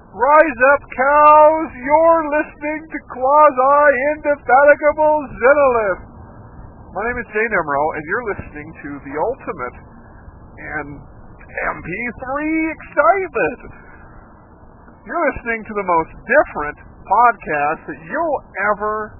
Rise up, cows! You're listening to Quasi-Indefatigable Xenolith. My name is Jane Emerald, and you're listening to the ultimate and MP3 excitement. You're listening to the most different podcast that you'll ever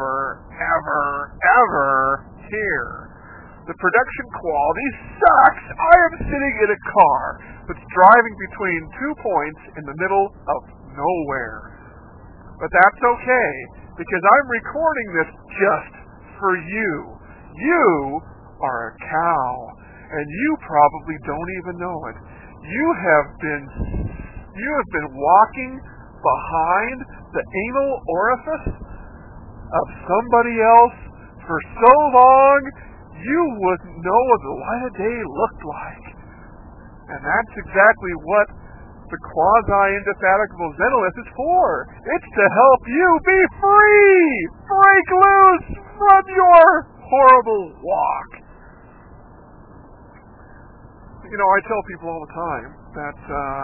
hear. The production quality sucks. I am sitting in a car that's driving between 2 points in the middle of nowhere. But that's okay, because I'm recording this just for you. You are a cow, and you probably don't even know it. You have been walking behind the anal orifice of somebody else for so long you wouldn't know what the light of day looked like. And that's exactly what the Quasi-Indefatigable Xenolith is for. It's to help you be free! Break loose from your horrible walk. You know, I tell people all the time that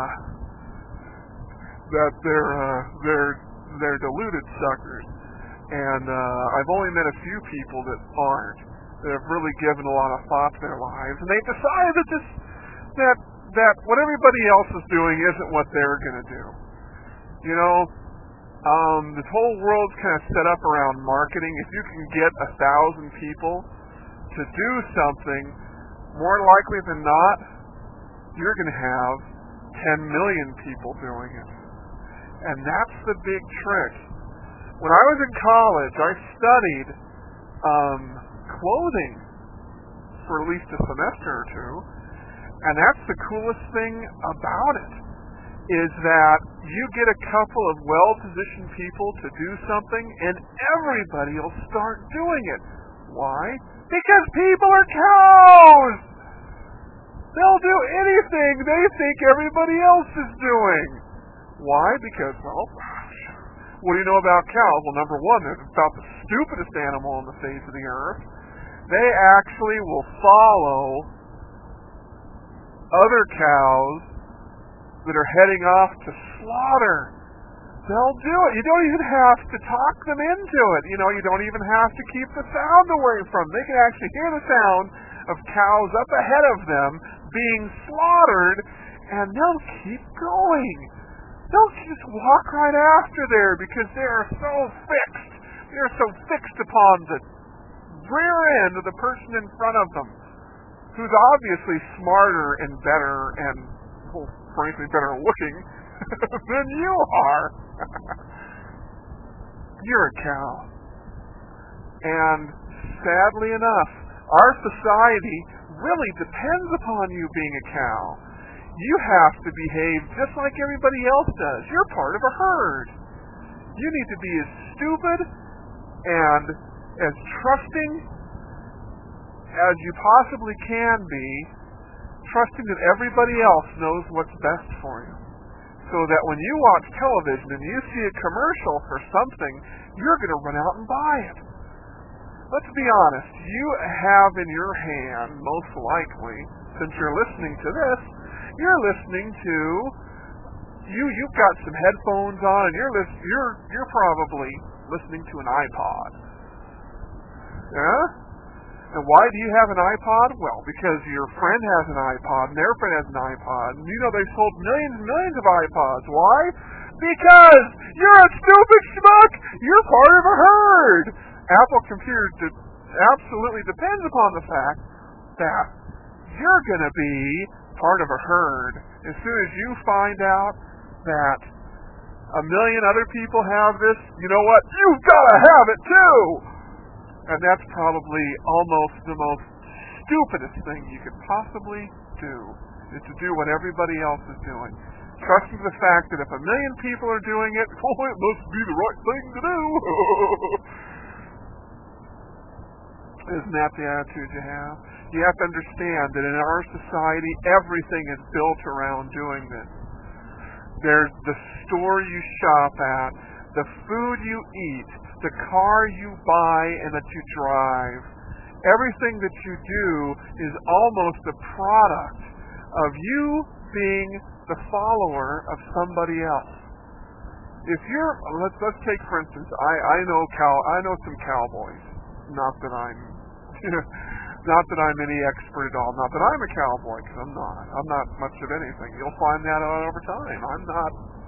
they're deluded suckers, and I've only met a few people that aren't. That have really given a lot of thought to their lives, and they've decided that what everybody else is doing isn't what they're going to do. You know, this whole world's kind of set up around marketing. If you can get 1,000 people to do something, more likely than not, you're going to have 10 million people doing it. And that's the big trick. When I was in college, I studied clothing for at least a semester or two, and that's the coolest thing about it, is that you get a couple of well-positioned people to do something, and everybody will start doing it. Why? Because people are cows! They'll do anything they think everybody else is doing. Why? Because, well, what do you know about cows? Well, number one, they're about the stupidest animal on the face of the earth. They actually will follow other cows that are heading off to slaughter. They'll do it. You don't even have to talk them into it. You know, you don't even have to keep the sound away from them. They can actually hear the sound of cows up ahead of them being slaughtered, and they'll keep going. They'll just walk right after there because they are so fixed. They are so fixed upon the rear end of the person in front of them, who's obviously smarter and better and, well, frankly, better looking than you are. You're a cow. And sadly enough, our society really depends upon you being a cow. You have to behave just like everybody else does. You're part of a herd. You need to be as stupid and as trusting as you possibly can be, trusting that everybody else knows what's best for you. So that when you watch television and you see a commercial for something, you're going to run out and buy it. Let's be honest, you have in your hand, most likely, since you're listening to this, you're listening to, you've got some headphones on, and you're probably listening to an iPod. Yeah? And why do you have an iPod? Well, because your friend has an iPod, and their friend has an iPod, and you know they've sold millions and millions of iPods. Why? Because you're a stupid schmuck! You're part of a herd! Apple Computers absolutely depends upon the fact that you're going to be part of a herd. As soon as you find out that 1 million other people have this, you know what? You've got to have it too! And that's probably almost the most stupidest thing you could possibly do, is to do what everybody else is doing. Trusting the fact that if 1 million people are doing it, oh, it must be the right thing to do. Isn't that the attitude you have? You have to understand that in our society, everything is built around doing this. There's the store you shop at, the food you eat, the car you buy and that you drive. Everything that you do is almost a product of you being the follower of somebody else. if you're, let's take for instance, I know some cowboys. Not that I'm, not that I'm any expert at all. Not that I'm a cowboy, because I'm not. I'm not much of anything. You'll find that out over time. I'm not.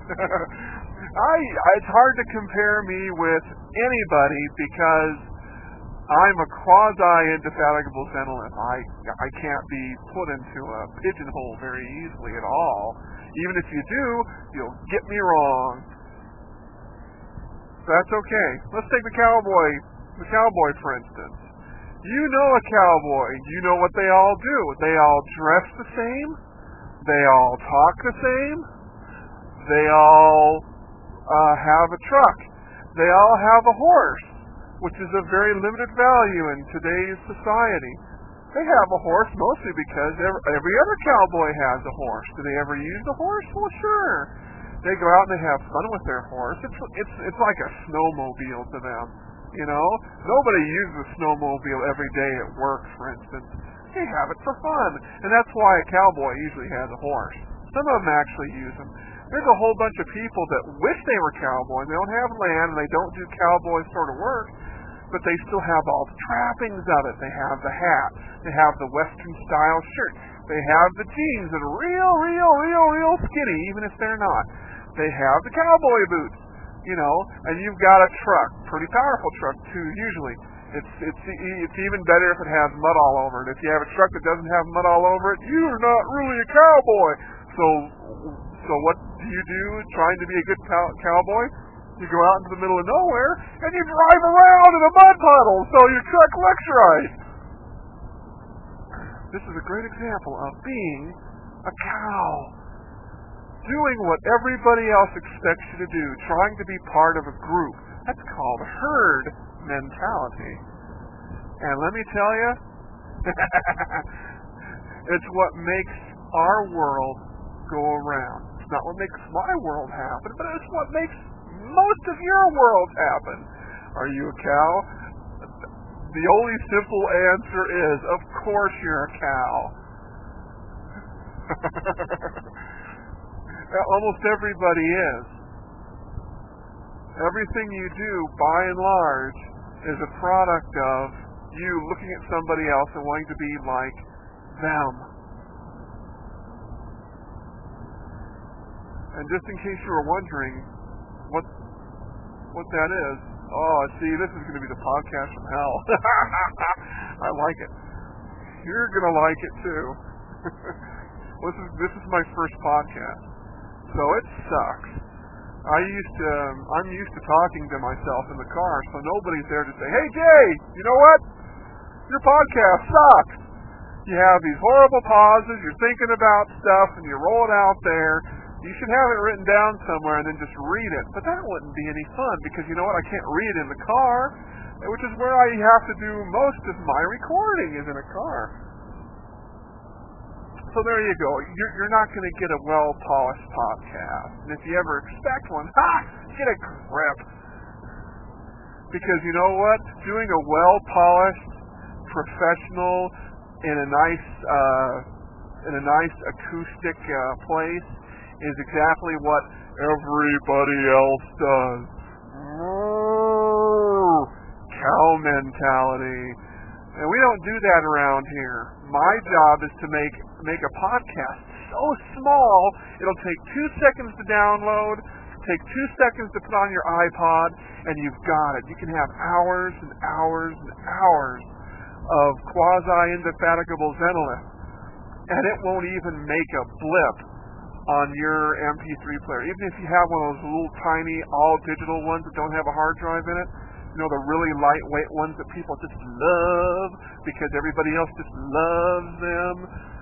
It's hard to compare me with anybody because I'm a quasi-indefatigable Zenolith. I can't be put into a pigeonhole very easily at all. Even if you do, you'll get me wrong. That's okay. Let's take the cowboy for instance. You know a cowboy. You know what they all do. They all dress the same. They all talk the same. They all have a truck. They all have a horse, which is of very limited value in today's society. They have a horse mostly because every other cowboy has a horse. Do they ever use the horse? Well, sure. They go out and they have fun with their horse. It's like a snowmobile to them. Nobody uses a snowmobile every day at work, for instance. They have it for fun, and that's why a cowboy usually has a horse. Some of them actually use them. There's a whole bunch of people that wish they were cowboys. They don't have land, and they don't do cowboy sort of work, but they still have all the trappings of it. They have the hat. They have the Western-style shirt. They have the jeans that are real skinny, even if they're not. They have the cowboy boots, and you've got a truck, pretty powerful truck too, usually. It's even better if it has mud all over it. If you have a truck that doesn't have mud all over it, you're not really a cowboy. So what do you do trying to be a good cowboy? You go out into the middle of nowhere and you drive around in a mud puddle so your truck looks right. This is a great example of being a cow. Doing what everybody else expects you to do, trying to be part of a group. That's called herd mentality. And let me tell you, it's what makes our world go around. It's not what makes my world happen, but it's what makes most of your worlds happen. Are you a cow? The only simple answer is, of course you're a cow. Almost everybody is. Everything you do, by and large, is a product of you looking at somebody else and wanting to be like them. And just in case you were wondering what that is, see, this is going to be the podcast from hell. I like it. You're going to like it too. This is my first podcast, so it sucks. I'm used to talking to myself in the car, so nobody's there to say, "Hey Jay, you know what? Your podcast sucks." You have these horrible pauses, you're thinking about stuff, and you roll it out there. You should have it written down somewhere and then just read it. But that wouldn't be any fun, because you know what? I can't read in the car, which is where I have to do most of my recording, is in a car. So there you go. You're not going to get a well-polished podcast. And if you ever expect one, get a grip. Because you know what? Doing a well-polished, professional, in a nice acoustic place is exactly what everybody else does. Cow mentality. And we don't do that around here. My job is to make a podcast so small, it'll take 2 seconds to download, take 2 seconds to put on your iPod, and you've got it. You can have hours and hours and hours of quasi-indefatigable Zenolith, and it won't even make a blip on your MP3 player. Even if you have one of those little tiny all-digital ones that don't have a hard drive in it, the really lightweight ones that people just love because everybody else just loves them.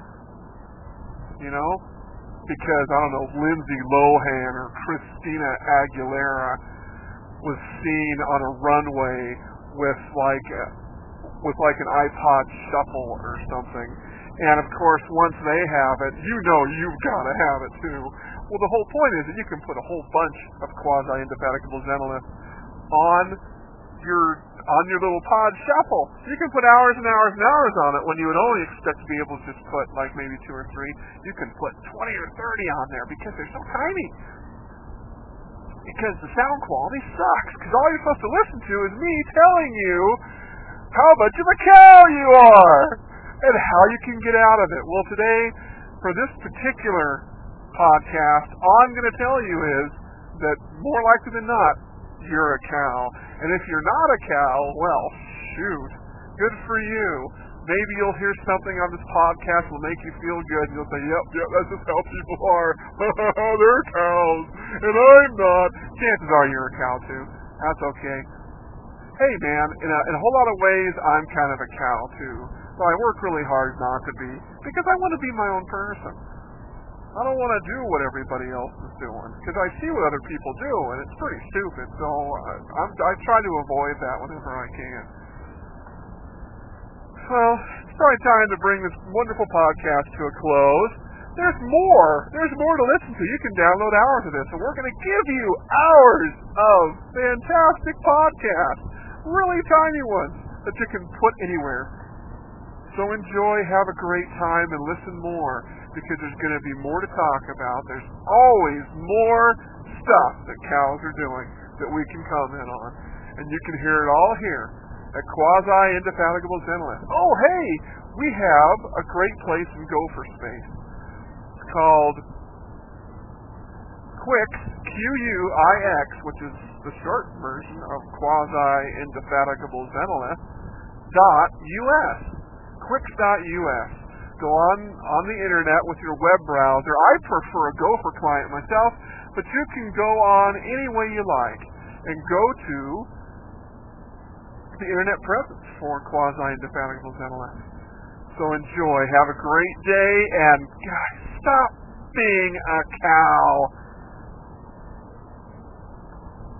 Because, I don't know, Lindsay Lohan or Christina Aguilera was seen on a runway with like an iPod Shuffle or something. And of course, once they have it, you've got to have it too. Well, the whole point is that you can put a whole bunch of quasi-indefatigable Zenolith on your little pod Shuffle. You can put hours and hours and hours on it when you would only expect to be able to just put like maybe 2 or 3. You can put 20 or 30 on there because they're so tiny. because the sound quality sucks. Because all you're supposed to listen to is me telling you how much of a cow you are and how you can get out of it. Well, today, for this particular podcast, all I'm going to tell you is that more likely than not, you're a cow. And if you're not a cow, well, shoot, good for you. Maybe you'll hear something on this podcast that will make you feel good, and you'll say, yep, that's just how people are. They're cows, and I'm not. Chances are you're a cow, too. That's okay. Hey, man, in a whole lot of ways, I'm kind of a cow, too. So I work really hard not to be, because I want to be my own person. I don't want to do what everybody else is doing, because I see what other people do, and it's pretty stupid, so I try to avoid that whenever I can. Well, it's probably time to bring this wonderful podcast to a close. There's more to listen to. You can download hours of this, and we're going to give you hours of fantastic podcasts, really tiny ones that you can put anywhere. So enjoy, have a great time, and listen more, because there's going to be more to talk about. There's always more stuff that cows are doing that we can comment on. And you can hear it all here at Quasi-Indefatigable Zenless. Oh, hey, we have a great place in Gopher Space. It's called Quix, Q-U-I-X, which is the short version of Quasi-Indefatigable Zenless, .us. Quix.us. Go on the internet with your web browser. I prefer a Gopher client myself, but you can go on any way you like and go to the internet presence for Quasi-Indefatigable Zenless. So enjoy, have a great day, and gosh, stop being a cow.